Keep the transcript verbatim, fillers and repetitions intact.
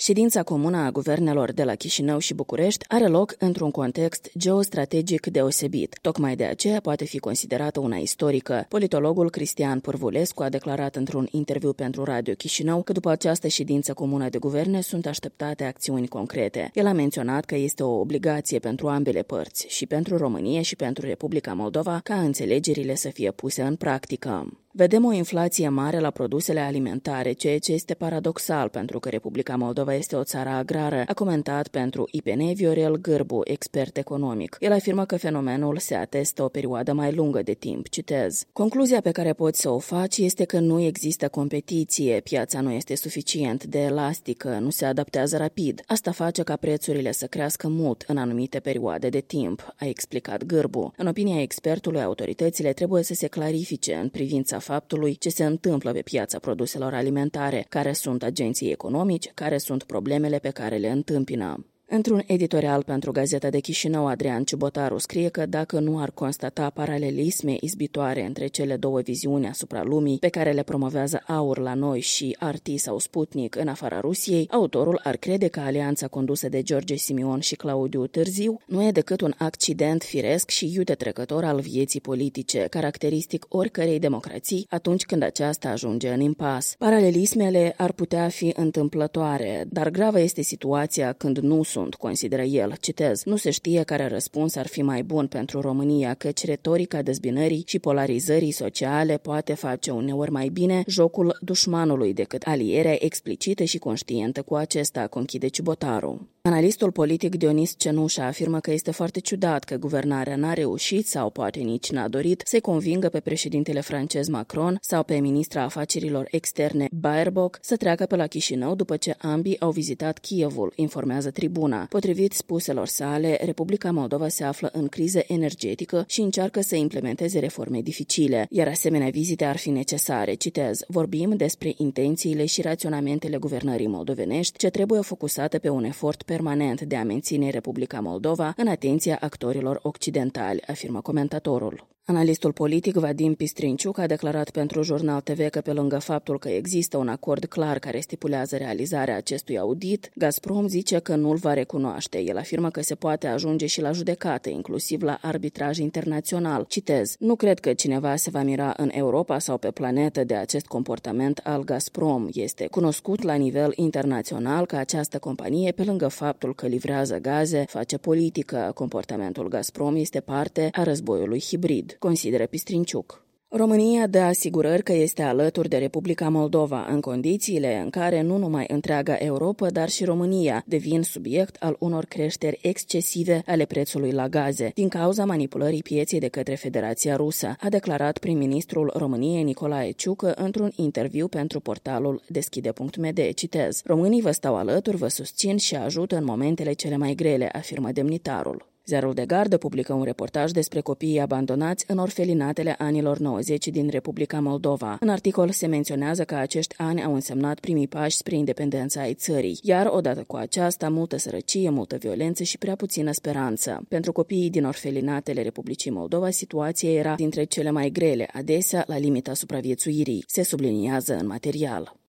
Ședința comună a guvernelor de la Chișinău și București are loc într-un context geostrategic deosebit. Tocmai de aceea poate fi considerată una istorică. Politologul Cristian Pârvulescu a declarat într-un interviu pentru Radio Chișinău că după această ședință comună de guverne sunt așteptate acțiuni concrete. El a menționat că este o obligație pentru ambele părți, și pentru România și pentru Republica Moldova, ca înțelegerile să fie puse în practică. Vedem o inflație mare la produsele alimentare, ceea ce este paradoxal pentru că Republica Moldova este o țară agrară, a comentat pentru I P N Viorel Gârbu, expert economic. El afirmă că fenomenul se atestă o perioadă mai lungă de timp. Citez: concluzia pe care poți să o faci este că nu există competiție, piața nu este suficient de elastică, nu se adaptează rapid. Asta face ca prețurile să crească mult în anumite perioade de timp, a explicat Gârbu. În opinia expertului, autoritățile trebuie să se clarifice în privința faptului ce se întâmplă pe piața produselor alimentare, care sunt agenții economici, care sunt problemele pe care le întâmpină. Într-un editorial pentru Gazeta de Chișinău, Adrian Ciubotaru scrie că dacă nu ar constata paralelisme izbitoare între cele două viziuni asupra lumii pe care le promovează Aur la noi și R T sau Sputnik în afara Rusiei, autorul ar crede că alianța condusă de George Simion și Claudiu Târziu nu e decât un accident firesc și iute trecător al vieții politice, caracteristic oricărei democrații atunci când aceasta ajunge în impas. Paralelismele ar putea fi întâmplătoare, dar gravă este situația când nu sunt, consideră el. Citez: nu se știe care răspuns ar fi mai bun pentru România, căci retorica dezbinării și polarizării sociale poate face uneori mai bine jocul dușmanului decât alierea explicită și conștientă cu acesta, conchide Ciubotaru. Analistul politic Dionis Cenușa afirmă că este foarte ciudat că guvernarea n-a reușit sau poate nici n-a dorit să-i convingă pe președintele francez Macron sau pe ministra afacerilor externe Baerbock să treacă pe la Chișinău după ce ambii au vizitat Kievul, informează Tribuna. Potrivit spuselor sale, Republica Moldova se află în criză energetică și încearcă să implementeze reforme dificile, iar asemenea vizite ar fi necesare. Citez: vorbim despre intențiile și raționamentele guvernării moldovenești ce trebuie focusate pe un efort permanent de a menține Republica Moldova în atenția actorilor occidentali, afirmă comentatorul. Analistul politic Vadim Pistrinciuc a declarat pentru Jurnal T V că pe lângă faptul că există un acord clar care stipulează realizarea acestui audit, Gazprom zice că nu-l va recunoaște. El afirmă că se poate ajunge și la judecată, inclusiv la arbitraj internațional. Citez: nu cred că cineva se va mira în Europa sau pe planetă de acest comportament al Gazprom. Este cunoscut la nivel internațional că această companie, pe lângă faptul că livrează gaze, face politică. Comportamentul Gazprom este parte a războiului hibrid, consideră Pistrinciuc. România dă asigurări că este alături de Republica Moldova în condițiile în care nu numai întreaga Europa, dar și România devin subiect al unor creșteri excesive ale prețului la gaze, din cauza manipulării pieței de către Federația Rusă, a declarat prim-ministrul României Nicolae Ciucă într-un interviu pentru portalul deschide punct m d. Citez: românii vă stau alături, vă susțin și ajută în momentele cele mai grele, afirmă demnitarul. Ziarul de Gardă publică un reportaj despre copiii abandonați în orfelinatele anilor nouăzeci din Republica Moldova. În articol se menționează că acești ani au însemnat primii pași spre independența ai țării, iar odată cu aceasta multă sărăcie, multă violență și prea puțină speranță. Pentru copiii din orfelinatele Republicii Moldova, situația era dintre cele mai grele, adesea la limita supraviețuirii, se subliniază în material.